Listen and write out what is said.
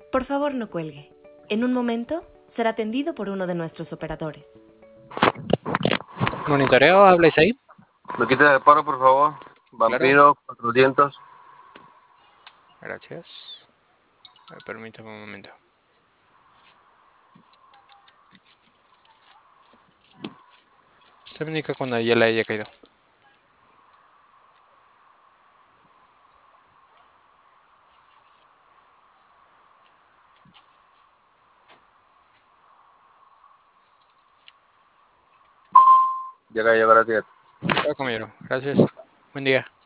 Por favor, no cuelgue. En un momento será atendido por uno de nuestros operadores. ¿Monitoreo? ¿Habláis ahí? ¿Me quitas el paro, por favor? Claro. Vampiro, 400. Gracias. Permítame un momento. Se me indica cuando ya le haya caído. Ya cayó, gracias. Claro, caballero. Gracias. Buen día.